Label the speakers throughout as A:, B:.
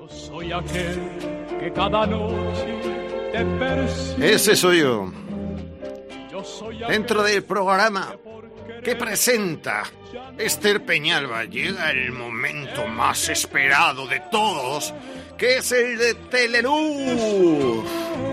A: Soy aquel que cada noche te persigue.
B: Ese soy yo. Dentro del programa que presenta Esther Peñalba llega el momento más esperado de todos, que es el de Teleluz.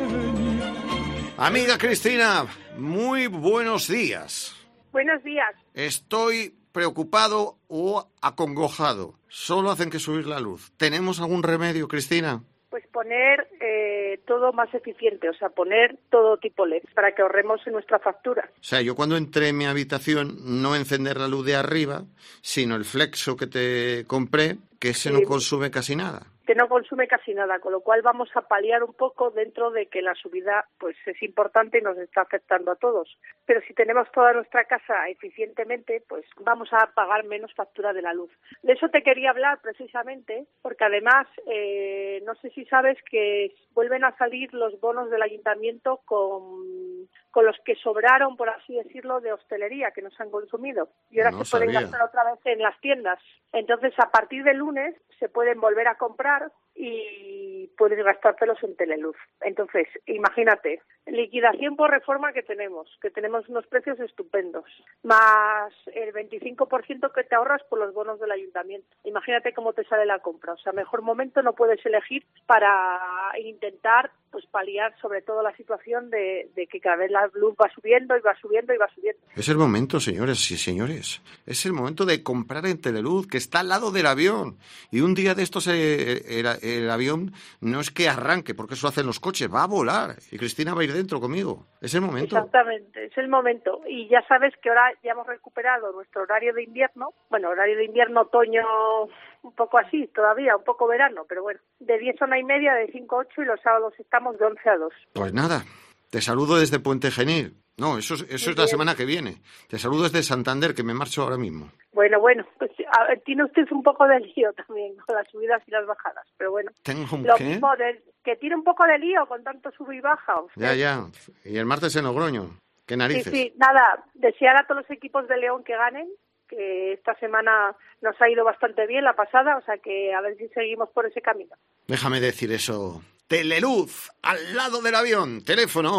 B: Amiga Cristina, muy buenos días.
C: Buenos días.
B: Estoy preocupado o acongojado. Solo hacen que subir la luz. ¿Tenemos algún remedio, Cristina?
C: Pues poner todo más eficiente, o sea, poner todo tipo LED para que ahorremos en nuestra factura.
B: O sea, yo cuando entré en mi habitación no encender la luz de arriba, sino el flexo que te compré, que ese no consume casi nada.
C: Que no consume casi nada, con lo cual vamos a paliar un poco dentro de que la subida pues es importante y nos está afectando a todos. Pero si tenemos toda nuestra casa eficientemente, pues vamos a pagar menos factura de la luz. De eso te quería hablar precisamente, porque además no sé si sabes que vuelven a salir los bonos del ayuntamiento con los que sobraron, por así decirlo, de hostelería que nos han consumido. Y ahora se pueden gastar otra vez en las tiendas. Entonces, a partir del lunes se pueden volver a comprar y puedes gastártelos en Teleluz. Entonces, imagínate, liquidación por reforma que tenemos unos precios estupendos, más el 25% que te ahorras por los bonos del ayuntamiento. Imagínate cómo te sale la compra. O sea, mejor momento no puedes elegir para intentar pues paliar sobre todo la situación de que cada vez la luz va subiendo y va subiendo y va subiendo.
B: Es el momento, señores y señores. Es el momento de comprar en Teleluz, que está al lado del avión. Y un día de estos el avión no es que arranque, porque eso hacen los coches, va a volar. Y Cristina va a ir dentro conmigo. Es el momento.
C: Exactamente, es el momento. Y ya sabes que ahora ya hemos recuperado nuestro horario de invierno. Bueno, horario de invierno, otoño, un poco así todavía, un poco verano, pero bueno. De 10 a 1:30, de 5 a 8 y los sábados estamos de 11 a 2.
B: Pues nada, te saludo desde Puente Genil. No, eso es la semana que viene. Te saludo desde Santander, que me marcho ahora mismo.
C: Bueno, pues tiene usted un poco de lío también con las subidas y las bajadas, pero bueno.
B: ¿Tengo un
C: lo
B: qué?
C: Mismo que tiene un poco de lío con tanto sube y baja. Usted.
B: Ya. Y el martes en Logroño. ¿Qué narices?
C: Sí, nada, desear a todos los equipos de León que ganen, que esta semana nos ha ido bastante bien la pasada, o sea que a ver si seguimos por ese camino.
B: Déjame decir eso. Teleluz, al lado del avión. Teléfono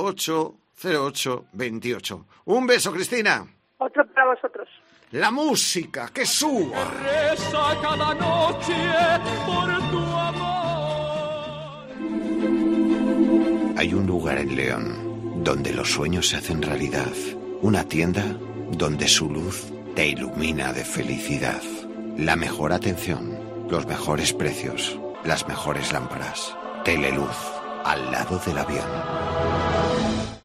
B: 0828. Un beso, Cristina.
C: Otro para vosotros.
B: La música, que suba.
A: Reza cada noche por tu amor.
D: Hay un lugar en León donde los sueños se hacen realidad. Una tienda donde su luz te ilumina de felicidad. La mejor atención, los mejores precios, las mejores lámparas. Teleluz, al lado del avión.